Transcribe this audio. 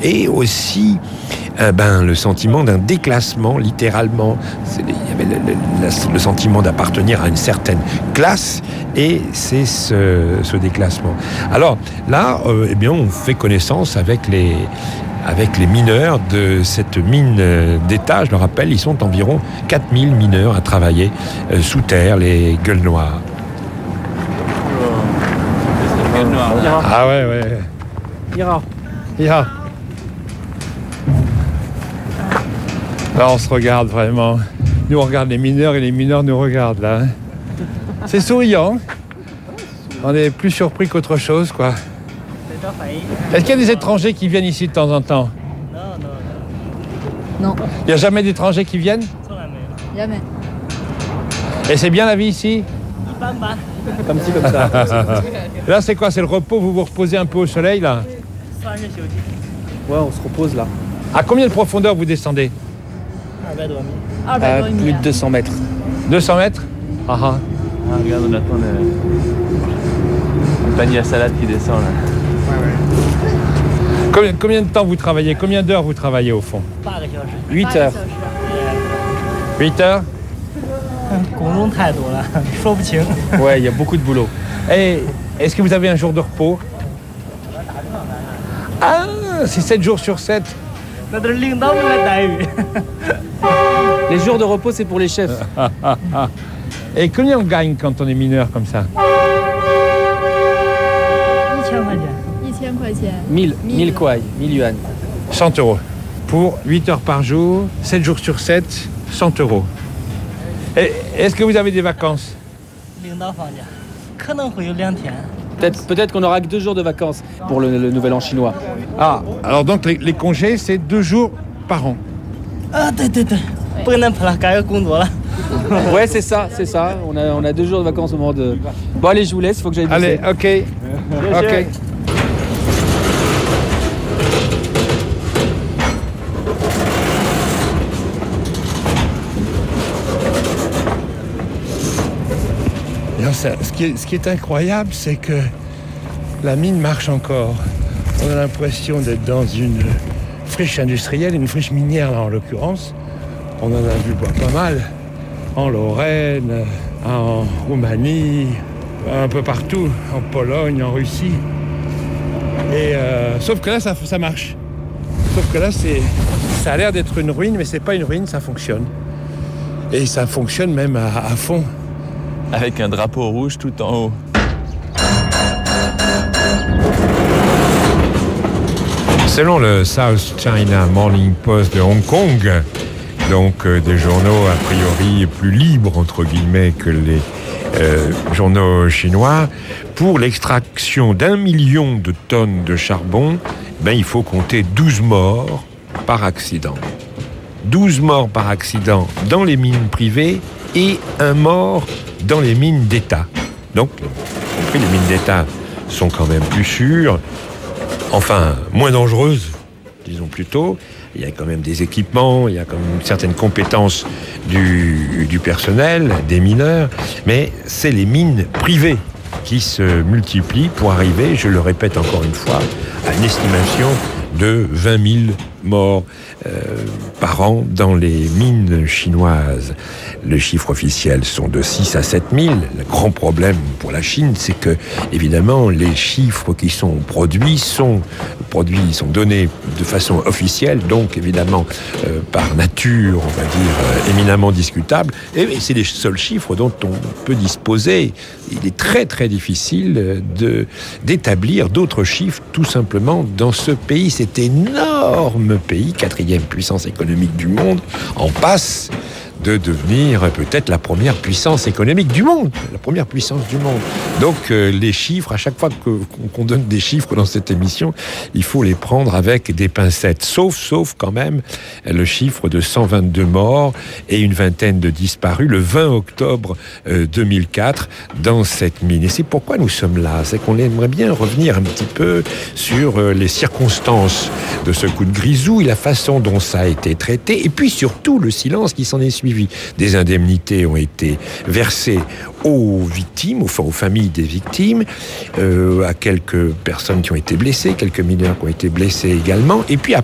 et aussi le sentiment d'un déclassement, littéralement. Il y avait le sentiment d'appartenir à une certaine classe, et c'est ce déclassement. Alors là, on fait connaissance avec les mineurs de cette mine d'État. Je le rappelle, ils sont environ 4000 mineurs à travailler sous terre, les gueules noires. Ah ouais. Ira. Là, on se regarde vraiment. Nous, on regarde les mineurs et les mineurs nous regardent, là. C'est souriant. On est plus surpris qu'autre chose, quoi. Est-ce qu'il y a des étrangers qui viennent ici de temps en temps? Non. Il n'y a jamais d'étrangers qui viennent? Jamais. Et c'est bien la vie ici? Comme ci, comme ça. Là, c'est quoi? C'est le repos? Vous vous reposez un peu au soleil, là? Ouais, on se repose là. À combien de profondeur vous descendez? Plus de 200 mètres. 200 mètres? Regarde, on attend le panier à salade qui descend là. Combien de temps vous travaillez? Combien d'heures vous travaillez au fond? 8 heures. 8 heures? Ouais, il y a beaucoup de boulot. Et est-ce que vous avez un jour de repos? Ah, c'est 7 jours sur 7. Les jours de repos, c'est pour les chefs. Et combien on gagne quand on est mineur comme ça? 1000 kwai, 1000 yuan. 100 euros. Pour 8 heures par jour, 7 jours sur 7, 100 euros. Et est-ce que vous avez des vacances? Peut-être qu'on n'aura que 2 jours de vacances pour le nouvel an chinois. Ah, alors donc les congés, c'est 2 jours par an. Ouais, c'est ça. On a 2 jours de vacances au moment de... Bon, allez, je vous laisse, il faut que j'aille bosser. Allez, ok. Ce qui est incroyable, c'est que la mine marche encore. On a l'impression d'être dans une friche industrielle, une friche minière là en l'occurrence. On en a vu pas mal en Lorraine, en Roumanie, un peu partout, en Pologne, en Russie. Et sauf que là, ça marche. Sauf que là, ça a l'air d'être une ruine, mais c'est pas une ruine, ça fonctionne. Et ça fonctionne même à fond. Avec un drapeau rouge tout en haut. Selon le South China Morning Post de Hong Kong, donc des journaux a priori plus libres entre guillemets que les journaux chinois, pour l'extraction d'1 million de tonnes de charbon, il faut compter 12 morts par accident. 12 morts par accident dans les mines privées et 1 mort dans les mines d'État. Donc, les mines d'État sont quand même plus sûres, enfin, moins dangereuses, disons plutôt. Il y a quand même des équipements, il y a quand même une certaine compétence du personnel, des mineurs, mais c'est les mines privées qui se multiplient pour arriver, je le répète encore une fois, à une estimation de 20 000 morts par an dans les mines chinoises. Les chiffres officiels sont de 6 à 7 000. Le grand problème pour la Chine, c'est que, évidemment, les chiffres qui sont produits sont donnés de façon officielle, donc évidemment par nature, on va dire, éminemment discutable. Et c'est les seuls chiffres dont on peut disposer. Il est très très difficile d'établir d'autres chiffres, tout simplement, dans ce pays. Cet énorme pays, 4e puissance économique du monde, en passe de devenir peut-être la première puissance économique du monde, la première puissance du monde. Donc les chiffres, à chaque fois qu'on donne des chiffres dans cette émission, il faut les prendre avec des pincettes, sauf quand même le chiffre de 122 morts et une vingtaine de disparus le 20 octobre 2004 dans cette mine. Et c'est pourquoi nous sommes là, c'est qu'on aimerait bien revenir un petit peu sur les circonstances de ce coup de grisouille, la façon dont ça a été traité, et puis surtout le silence qui s'en est suivi. poursuivi. Des indemnités ont été versées aux victimes, aux familles des victimes, à quelques personnes qui ont été blessées, quelques mineurs qui ont été blessés également. Et puis